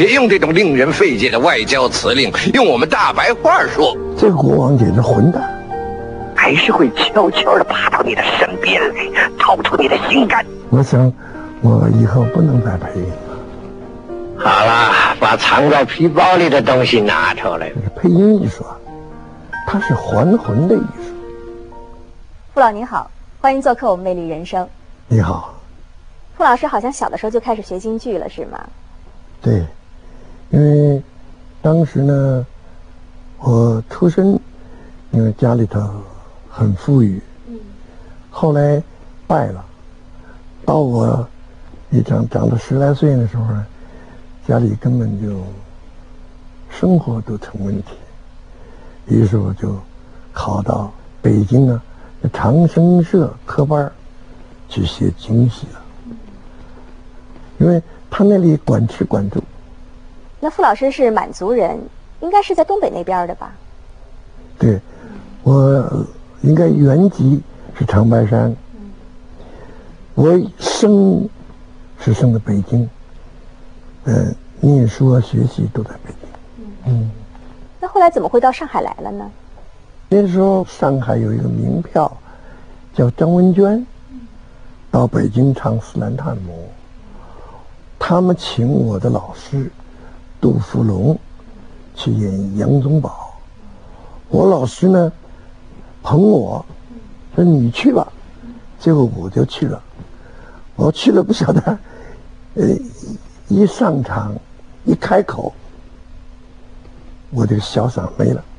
别用这种令人费解的外交辞令，用我们大白话说， 这个国王简直混蛋， 还是会悄悄地爬到你的身边来，掏出你的心肝。 我想，我以后不能再配音了。 好了，把藏在皮包里的东西拿出来。 配音艺术啊，它是还魂的艺术。 傅老您好，欢迎做客我们魅力人生。 你好。 傅老师好像小的时候就开始学京剧了，是吗？ 对，因为当时呢，我出身，因为家里头很富裕，后来败了，到我长到10来岁的时候呢，家里根本就生活都成问题，于是我就考到北京啊长生社科班去学京戏了，因为他那里管吃管住。 那傅老师是满族人，应该是在东北那边的吧？ 对，我应该原籍是长白山，我生在北京，念书啊学习都在北京。 那后来怎么会到上海来了呢？ 那时候上海有一个名票，叫张文娟，到北京唱《斯兰探母》，他们请我的老师杜福龙去演杨宗保，我老师呢捧我，说你去吧，结果我就去了。我去了不晓得，一上场一开口，我这个小嗓没了，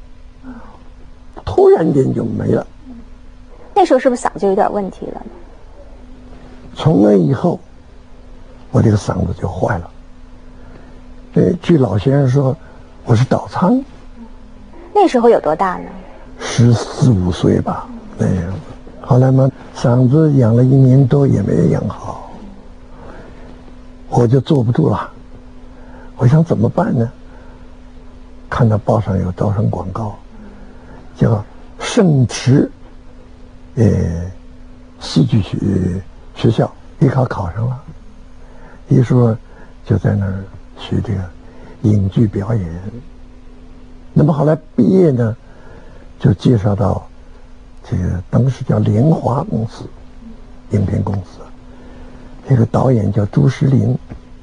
突然间就没了。 那时候是不是嗓子就有点问题了？ 从那以后，我这个嗓子就坏了。据老先生说，我是倒仓。 那时候有多大呢 ？14、15岁吧，那样子。后来嘛，嗓子养了1年多也没养好，我就坐不住了。我想怎么办呢？看到报上有招生广告，叫圣池，戏剧学校，艺考考上了，于是就在那儿学这个影剧表演。那么后来毕业呢，就介绍到这个当时叫联华公司，影片公司，这个导演叫朱石林，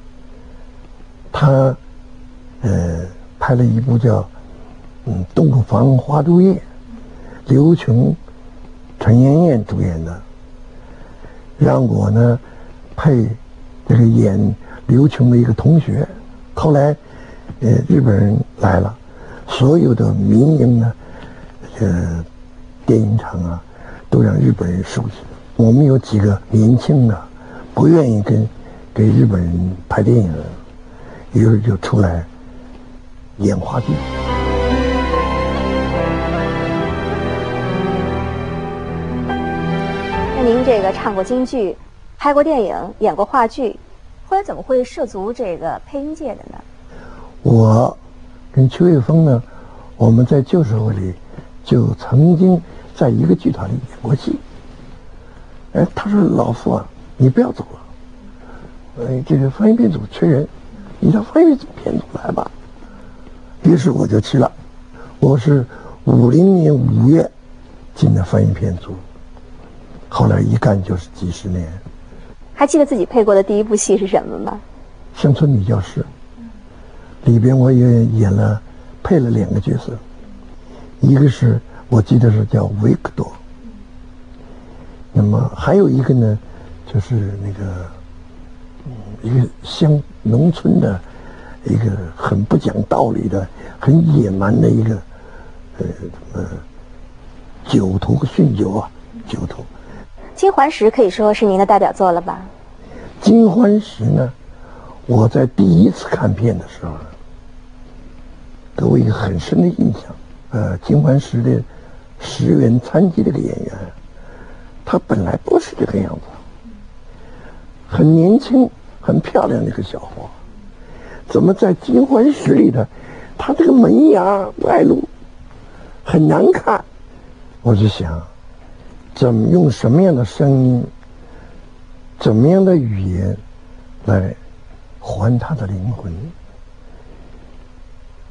他拍了一部叫洞房花烛夜，刘琼、陈妍妍主演的，让我呢配这个演刘琼的一个同学。后来日本人来了，所有的民营的电影厂啊都让日本人收起。我们有几个年轻的不愿意给日本人拍电影，于是就出来演话剧。 那您这个唱过京剧，拍过电影，演过话剧，后来怎么会涉足这个配音界的呢？我跟邱岳峰呢，我们在旧社会里就曾经在一个剧团里演过戏。他说：“老傅啊，你不要走了，这个翻译片组缺人，你到翻译片组来吧。”于是我就去了。我是50年5月进的翻译片组，后来一干就是几十年。 还记得自己配过的第一部戏是什么吗？ 乡村女教师，里边我也配了2个角色，一个是我记得是叫维克多，那么还有一个呢，就是那个一个农村的一个很不讲道理的、很野蛮的一个酒徒酗酒啊，酒徒。 金环石可以说是您的代表作了吧？ 金环石呢，我在第一次看片的时候呢，给我一个很深的印象。金环石的石原参基这个演员，他本来不是这个样子，很年轻、很漂亮的一个小伙，怎么在金环石里的，他这个门牙外露，很难看。我就想，怎么用什么样的声音，怎么样的语言来还他的灵魂？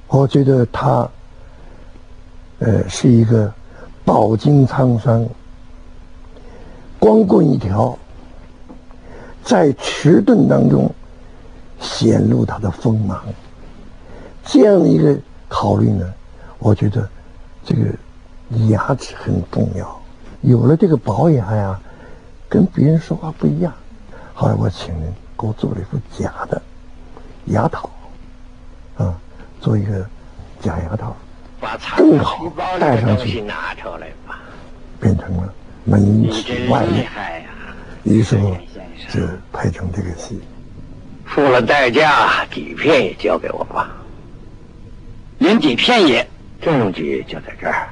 我觉得他，是一个饱经沧桑、光棍一条，在迟钝当中显露他的锋芒。这样的一个考虑呢，我觉得这个牙齿很重要。有了这个宝牙呀，跟别人说话不一样。后来我请人给我做了一副假的牙套，做一个假牙套，正好戴上去， 拿出来吧， 变成了门齿外裂。于是乎就拍成这个戏。 付了代价，底片也交给我吧。连底片也，证据就在这儿。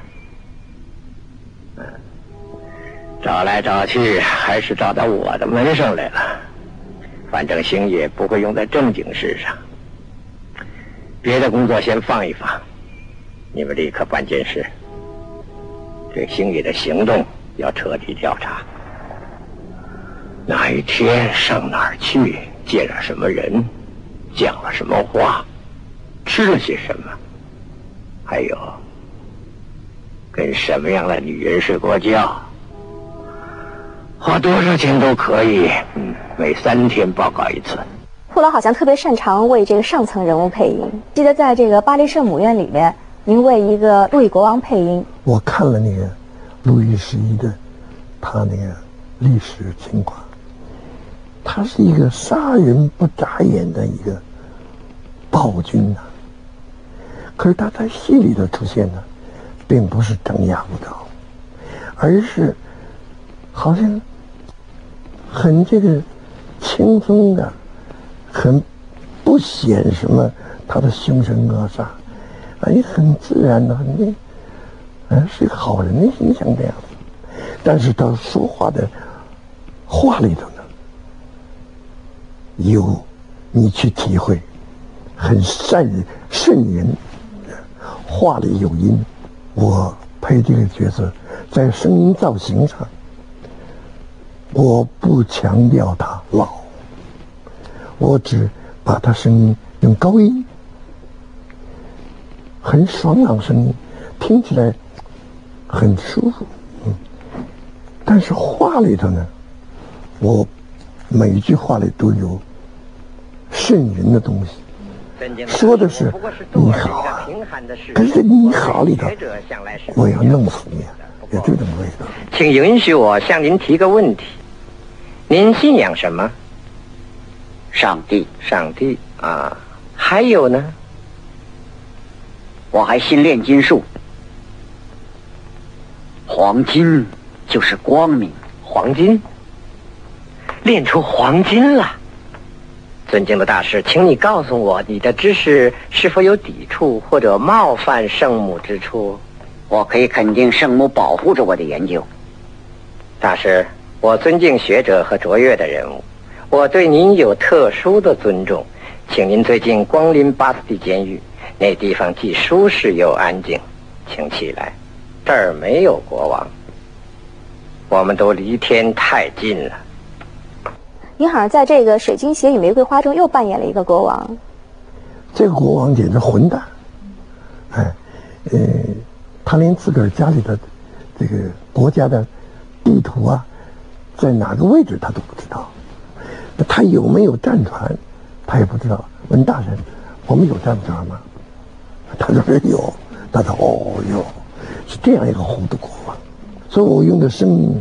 找来找去，还是找到我的门上来了。反正星爷不会用在正经事上，别的工作先放一放，你们立刻办件事。对星爷的行动要彻底调查。哪一天上哪儿去，见了什么人，讲了什么话，吃了些什么，还有跟什么样的女人睡过觉，花多少钱都可以，每3天报告一次。 傅老好像特别擅长为这个上层人物配音，记得在这个巴黎圣母院里面，您为一个路易国王配音。 我看了那个路易11的他那个历史情况，他是一个杀人不眨眼的一个暴君呐。可是他在戏里头出现呢，并不是张牙舞爪，而是好像很这个轻松的，很不显什么他的凶神恶煞，也很自然的，是一个好人的形象这样子。但是他说话的话里头呢，有你去体会，很瘆人，话里有音。我配这个角色，在声音造型上，我不强调他老，我只把他声音用高音，很爽朗声音，听起来很舒服。但是话里头呢，我每一句话里都有瘆人的东西，说的是你好啊，可是你好里头，我要弄死你，有这种味道。 请允许我向您提个问题，您信仰什么？ 上帝。 上帝啊，还有呢？ 我还信炼金术。黄金就是光明。 黄金？炼出黄金了？尊敬的大师，请你告诉我，你的知识是否有抵触或者冒犯圣母之处？ 我可以肯定圣母保护着我的研究。 大师，我尊敬学者和卓越的人物，我对您有特殊的尊重，请您最近光临巴斯蒂监狱，那地方既舒适又安静，请起来，这儿没有国王，我们都离天太近了。 您好像在这个《水晶鞋与玫瑰花》中又扮演了一个国王。 这个国王简直混蛋，他连自个儿家里的这个国家的地图啊，在哪个位置他都不知道。他有没有战船，他也不知道。问大臣，我们有战船吗？他说有。他说哦有，是这样一个糊涂国王。所以我用的声音呢，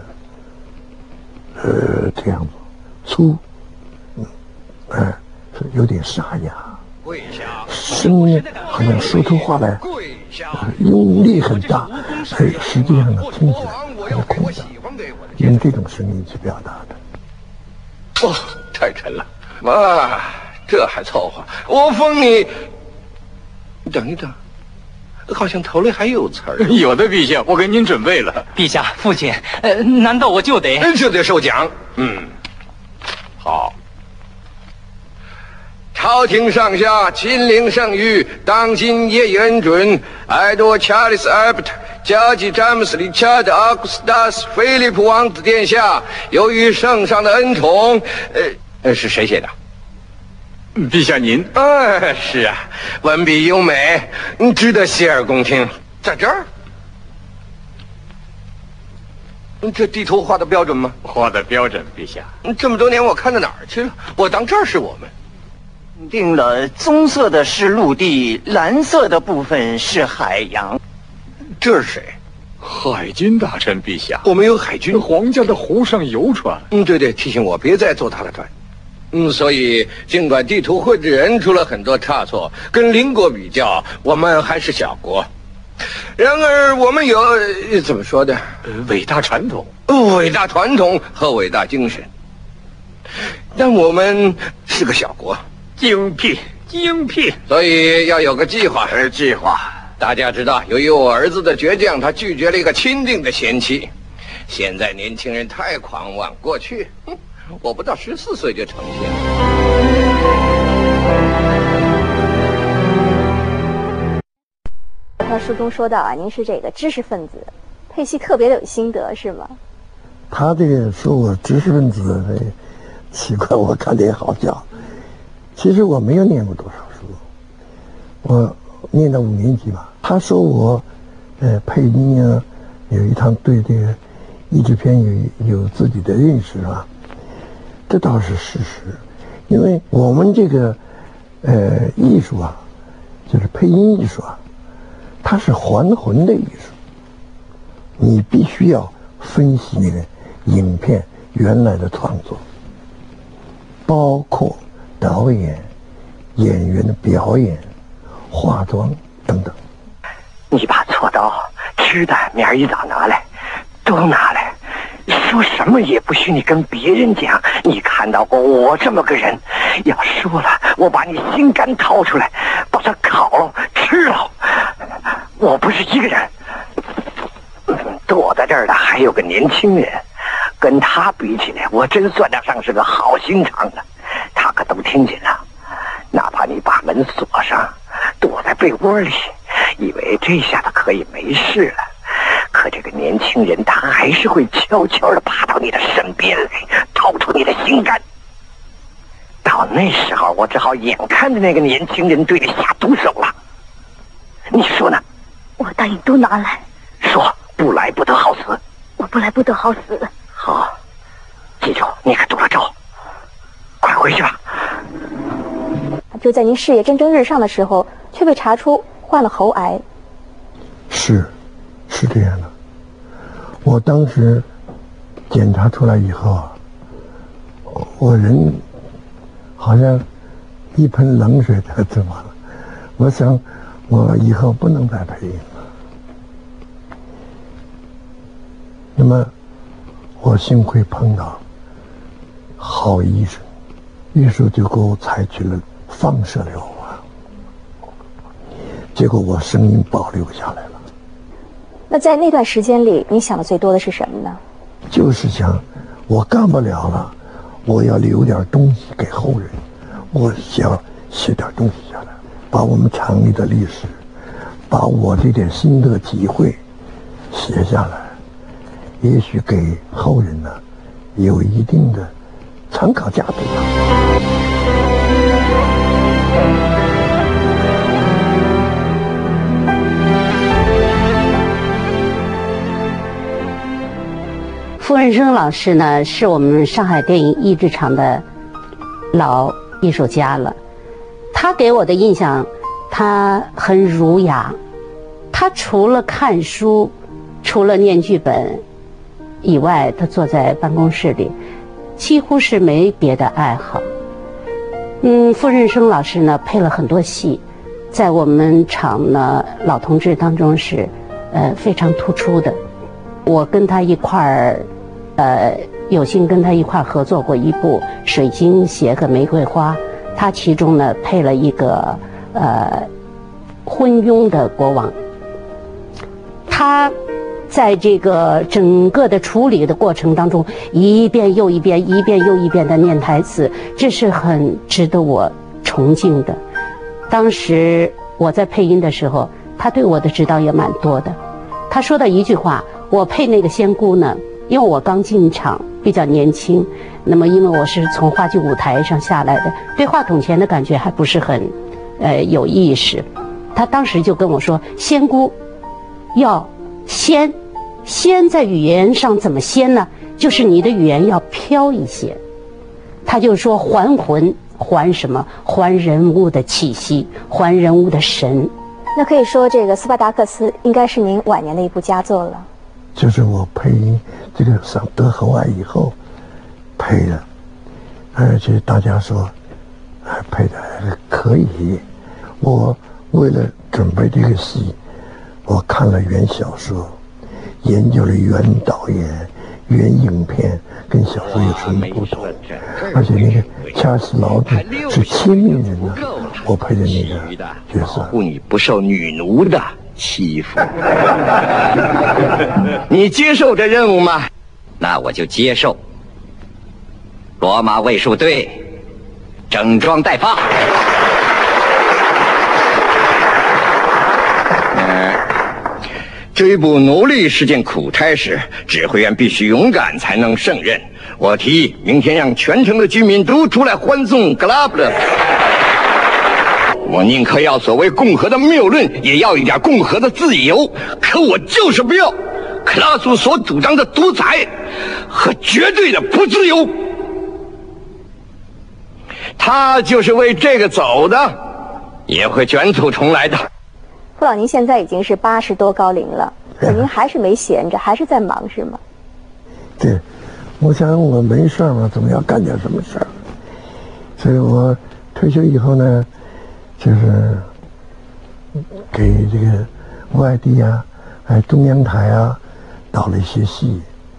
这样子。粗，是有点沙哑，声音好像说出话来，用力很大，实际上呢听起来很空的，用这种声音去表达的。 哦，太沉了，妈，这还凑合。我封你，等一等，好像头里还有词儿。 有的，陛下，我给您准备了。 陛下，父亲，难道我就得受奖？好。朝廷上下亲临圣谕，当今业已恩准，爱多查理斯·阿尔伯特加基詹姆斯·理查德·阿古斯塔斯·菲利普王子殿下，由于圣上的恩宠，是谁写的？ 陛下您， 是啊，文笔优美，值得洗耳恭听。在这儿，这地图画的标准吗？ 画的标准，陛下。 这么多年我看到哪儿去了？我当这儿是我们。 定了，棕色的是陆地，蓝色的部分是海洋。 这是谁？ 海军大臣，陛下。 我们有海军， 皇家的湖上游船。 对，提醒我别再坐他的船。所以尽管地图绘制人出了很多差错，跟邻国比较，我们还是小国。然而我们有怎么说的？ 伟大传统， 伟大传统和伟大精神。但我们是个小国， 精辟， 所以要有个计划。 计划。 大家知道，由于我儿子的倔强，他拒绝了一个钦定的贤妻。现在年轻人太狂妄，过去我不到14岁就成仙了。 他书中说到啊，您是这个知识分子，配戏特别的有心得，是吗？ 他这个说我知识分子，奇怪，我看着也好笑。其实我没有念过多少书，我念到5年级吧。他说我，配音啊，有一趟对这个译制片有自己的认识啊，这倒是事实。因为我们这个艺术啊，就是配音艺术啊，它是还魂的艺术。你必须要分析那个影片原来的创作，包括导演、演员的表演、化妆等等。 你把锉刀、吃的明儿一早拿来，都拿来，说什么也不许你跟别人讲你看到过我这么个人。要说了，我把你心肝掏出来，把它烤了吃了。我不是一个人，躲在这儿的还有个年轻人，跟他比起来，我真算得上是个好心肠了。他可都听见了，哪怕你把门锁上，躲在被窝里，以为这下子可以没事了，可这个年轻人他还是会悄悄地爬到你的身边来，掏出你的心肝。到那时候，我只好眼看着那个年轻人对你下毒手了。你说呢？ 我答应都拿来。 说不来不得好死。 我不来不得好死。 好，记住，你可中了招，快回去吧。 就在您事业蒸蒸日上的时候，却被查出患了喉癌。 是这样的。我当时检查出来以后啊，我人好像一盆冷水才吃完了。我想我以后不能再配音了。那么我幸亏碰到好医生，于是就给我采取了放射疗法，结果我声音保留下来了。 那在那段时间里，你想的最多的是什么呢？ 就是想我干不了了，我要留点东西给后人，我想写点东西下来，把我们厂里的历史，把我这点心得体会写下来，也许给后人呢有一定的参考价值吧。 傅润生老师呢，是我们上海电影译制厂的老艺术家了。他给我的印象，他很儒雅。他除了看书，除了念剧本以外，他坐在办公室里，几乎是没别的爱好。傅润生老师呢，配了很多戏，在我们厂呢老同志当中是非常突出的。我跟他一块儿。有幸跟他一块合作过一部《水晶鞋和玫瑰花》，他其中呢配了一个昏庸的国王。他在这个整个的处理的过程当中，一遍又一遍，一遍又一遍的念台词，这是很值得我崇敬的。当时我在配音的时候，他对我的指导也蛮多的。他说的一句话，我配那个仙姑呢，因为我刚进厂比较年轻。那么因为我是从话剧舞台上下来的，对话筒前的感觉还不是很有意识。他当时就跟我说，仙姑要仙在语言上怎么仙呢？就是你的语言要飘一些。他就说还魂，还什么？还人物的气息，还人物的神。 那可以说这个斯巴达克斯应该是您晚年的一部佳作了。 就是我配这个上德和外以后配的，而且大家说配的还是可以。我为了准备这个戏，我看了原小说，研究了原导演、原影片，跟小说有什么不同？而且那个恰斯劳特是亲密人呢，我配的那个角色， 保护你不受女奴的欺负。你接受这任务吗？ 那我就接受。罗马卫戍队，整装待发。 追捕奴隶是件苦差事，指挥员必须勇敢才能胜任。我提议明天让全城的居民都出来欢送格拉布勒。我宁可要所谓共和的谬论，也要一点共和的自由。可我就是不要克拉苏所主张的独裁和绝对的不自由。他就是为这个走的，也会卷土重来的。 傅老，您现在已经是80多高龄了，可您还是没闲着，还是在忙是吗？ 对，我想我没事嘛，总要干点什么事儿。所以我退休以后呢，就是给这个外地啊，还有中央台啊，导了一些戏。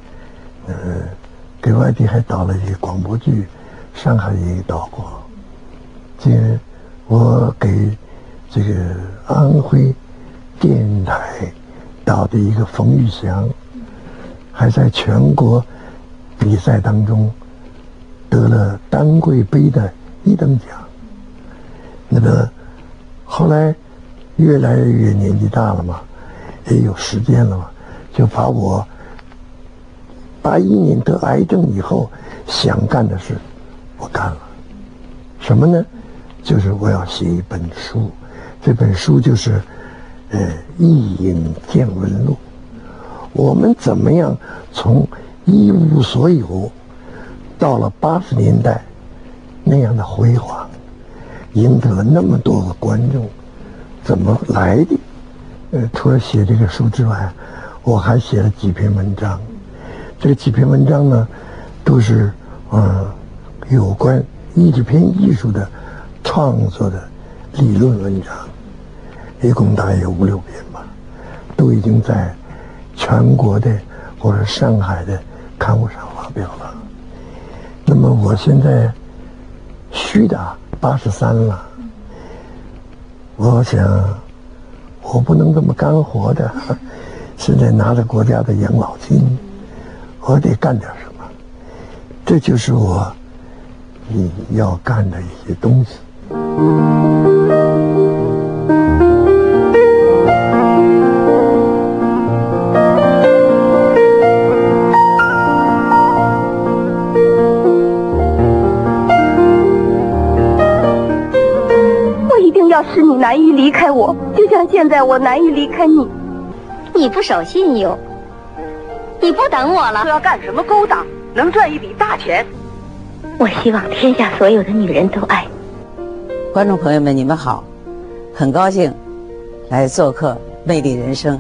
给外地还导了一些广播剧，上海也导过。这个我给这个安徽电台导的一个冯玉祥，还在全国比赛当中得了丹桂杯的1等奖。那么后来越来越年纪大了嘛，也有时间了嘛，就把我81年得癌症以后想干的事我干了。什么呢？就是我要写一本书，这本书就是一影见闻录。我们怎么样从一无所有到了80年代那样的辉煌，赢得了那么多个观众，怎么来的？除了写这个书之外，我还写了几篇文章。这几篇文章呢，都是有关译制片艺术的创作的理论文章，一共大概有5、6篇吧，都已经在全国的或者上海的刊物上发表了。那么我现在虚的83了，我想我不能这么干活的，现在拿着国家的养老金，我得干点什么，这就是我要干的一些东西。 我一定要使你难以离开我，就像现在我难以离开你。 你不守信用，你不等我了。 这要干什么勾当？能赚一笔大钱。 我希望天下所有的女人都爱你。 观众朋友们，你们好，很高兴来做客《魅力人生》。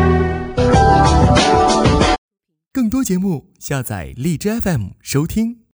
更多节目下载荔枝 FM 收听。